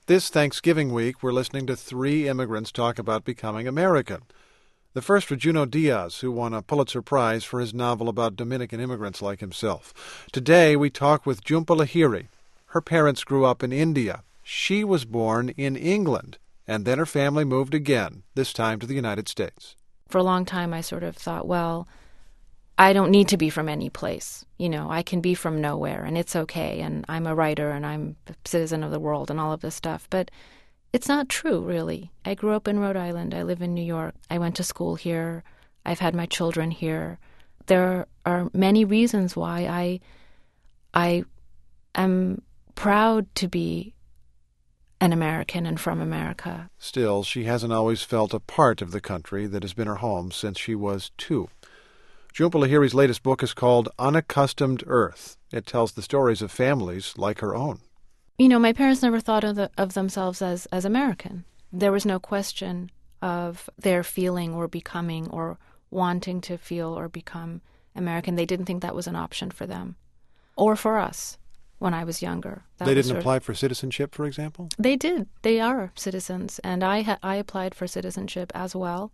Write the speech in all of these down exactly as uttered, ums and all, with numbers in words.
This Thanksgiving week, we're listening to three immigrants talk about becoming American. The first was Junot Diaz, who won a Pulitzer Prize for his novel about Dominican immigrants like himself. Today, we talk with Jhumpa Lahiri. Her parents grew up in India. She was born in England, and then her family moved again, this time to the United States. For a long time, I sort of thought, well, I don't need to be from any place. You know, I can be from nowhere, and it's okay, and I'm a writer, and I'm a citizen of the world, and all of this stuff. But it's not true, really. I grew up in Rhode Island. I live in New York. I went to school here. I've had my children here. There are many reasons why I, I am proud to be an American and from America. Still, she hasn't always felt a part of the country that has been her home since she was two. Jhumpa Lahiri's latest book is called Unaccustomed Earth. It tells the stories of families like her own. You know, my parents never thought of, the, of themselves as, as American. There was no question of their feeling or becoming or wanting to feel or become American. They didn't think that was an option for them or for us when I was younger. That they was didn't sort apply of, for citizenship, for example? They did. They are citizens, and I ha- I applied for citizenship as well.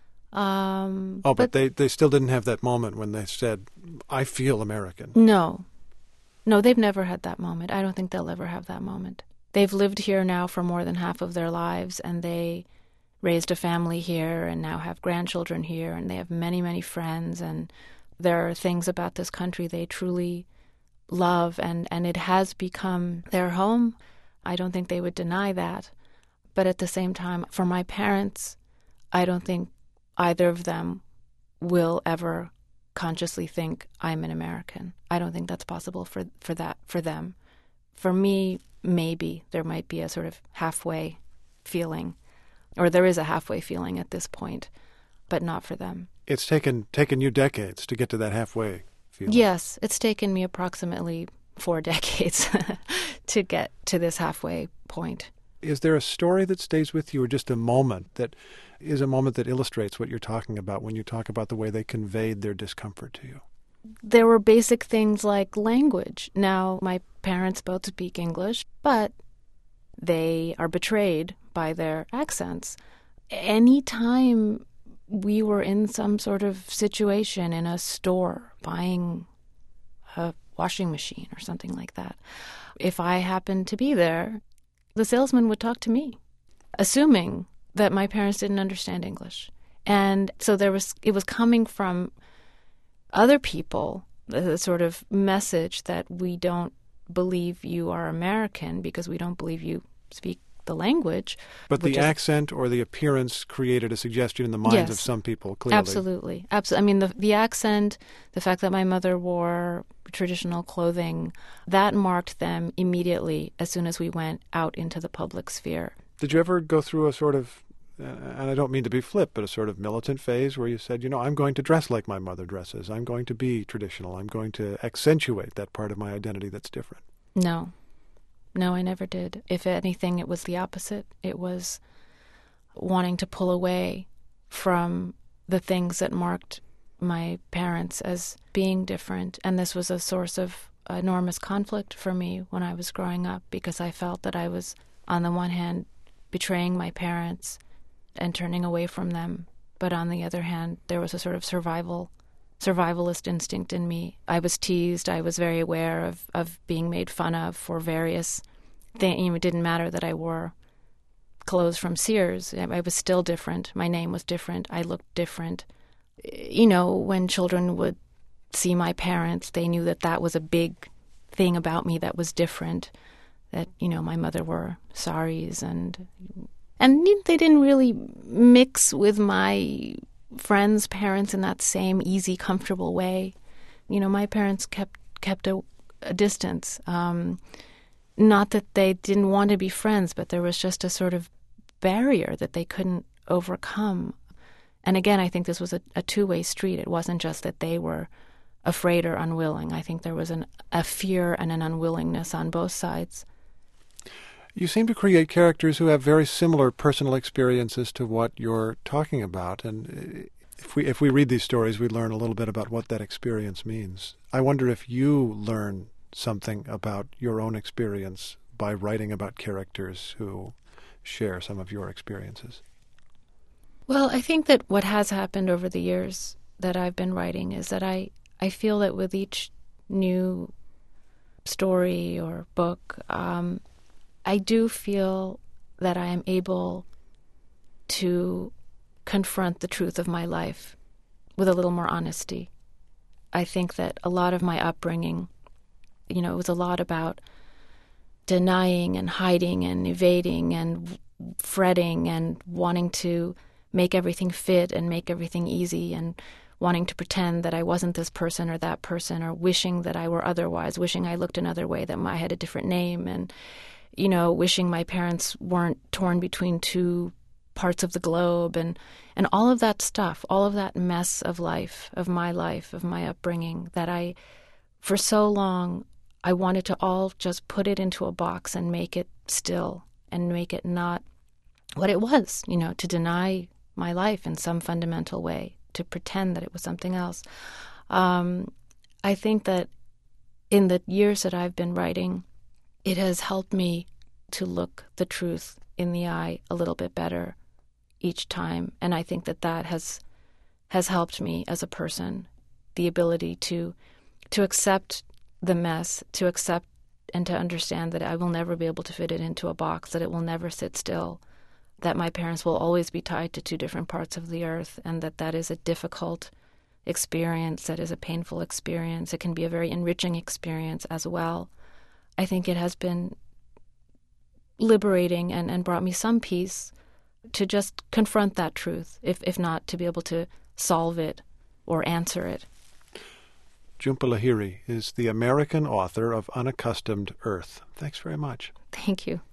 Um, oh, but, but they, they still didn't have that moment when they said, I feel American. No. No, they've never had that moment. I don't think they'll ever have that moment. They've lived here now for more than half of their lives, and they raised a family here and now have grandchildren here, and they have many, many friends, and there are things about this country they truly love, and, and it has become their home. I don't think they would deny that. But at the same time, for my parents, I don't think either of them will ever consciously think I'm an American. I don't think that's possible for for that for them. For me, maybe there might be a sort of halfway feeling, or there is a halfway feeling at this point, but not for them. It's taken taken you decades to get to that halfway feeling. Yes, it's taken me approximately four decades to get to this halfway point. Is there a story that stays with you, or just a moment that is a moment that illustrates what you're talking about when you talk about the way they conveyed their discomfort to you? There were basic things like language. Now, my parents both speak English, but they are betrayed by their accents. Anytime we were in some sort of situation in a store buying a washing machine or something like that, if I happened to be there, the salesman would talk to me, assuming that my parents didn't understand English. And so there was it was coming from other people, the sort of message that we don't believe you are American because we don't believe you speak the language. But the is, accent or the appearance created a suggestion in the minds yes, of some people, clearly. Absolutely. Absolutely. I mean, the, the accent, the fact that my mother wore traditional clothing, that marked them immediately as soon as we went out into the public sphere. Did you ever go through a sort of, and I don't mean to be flip, but a sort of militant phase where you said, you know, I'm going to dress like my mother dresses. I'm going to be traditional. I'm going to accentuate that part of my identity that's different? No. No, I never did. If anything, it was the opposite. It was wanting to pull away from the things that marked my parents as being different. And this was a source of enormous conflict for me when I was growing up, because I felt that I was, on the one hand, betraying my parents and turning away from them. But on the other hand, there was a sort of survival, survivalist instinct in me. I was teased. I was very aware of, of being made fun of for various things. You know, it didn't matter that I wore clothes from Sears. I was still different. My name was different. I looked different. You know, when children would see my parents, they knew that that was a big thing about me that was different. That, you know, my mother wore saris, and and they didn't really mix with my friends' parents in that same easy, comfortable way. You know, my parents kept kept a, a distance. Um, not that they didn't want to be friends, but there was just a sort of barrier that they couldn't overcome. And again, I think this was a, a two-way street. It wasn't just that they were afraid or unwilling. I think there was an, a fear and an unwillingness on both sides. You seem to create characters who have very similar personal experiences to what you're talking about. And if we if we read these stories, we learn a little bit about what that experience means. I wonder if you learn something about your own experience by writing about characters who share some of your experiences? Well, I think that what has happened over the years that I've been writing is that I, I feel that with each new story or book, um, I do feel that I am able to confront the truth of my life with a little more honesty. I think that a lot of my upbringing, you know, it was a lot about denying and hiding and evading and fretting and wanting to make everything fit and make everything easy and wanting to pretend that I wasn't this person or that person, or wishing that I were otherwise, wishing I looked another way, that I had a different name, and, you know, wishing my parents weren't torn between two parts of the globe, and, and all of that stuff, all of that mess of life, of my life, of my upbringing, that I, for so long, I wanted to all just put it into a box and make it still and make it not what it was, you know, to deny my life in some fundamental way, to pretend that it was something else. Um, I think that in the years that I've been writing, it has helped me to look the truth in the eye a little bit better each time. And I think that that has has helped me as a person, the ability to to accept the mess, to accept and to understand that I will never be able to fit it into a box, that it will never sit still, that my parents will always be tied to two different parts of the earth, and that that is a difficult experience, that is a painful experience. It can be a very enriching experience as well. I think it has been liberating and, and brought me some peace to just confront that truth, if, if not to be able to solve it or answer it. Jhumpa Lahiri is the American author of Unaccustomed Earth. Thanks very much. Thank you.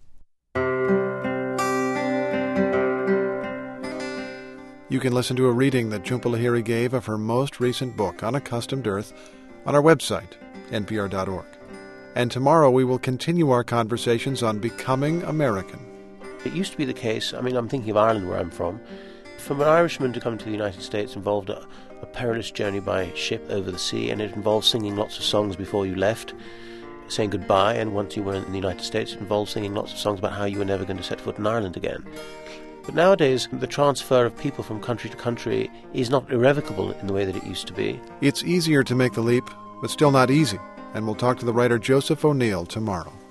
You can listen to a reading that Jhumpa Lahiri gave of her most recent book, Unaccustomed Earth, on our website, N P R dot org. And tomorrow we will continue our conversations on becoming American. It used to be the case, I mean, I'm thinking of Ireland, where I'm from. For an Irishman to come to the United States involved a, a perilous journey by ship over the sea, and it involved singing lots of songs before you left, saying goodbye, and once you were in the United States, it involved singing lots of songs about how you were never going to set foot in Ireland again. But nowadays, the transfer of people from country to country is not irrevocable in the way that it used to be. It's easier to make the leap, but still not easy. And we'll talk to the writer Joseph O'Neill tomorrow.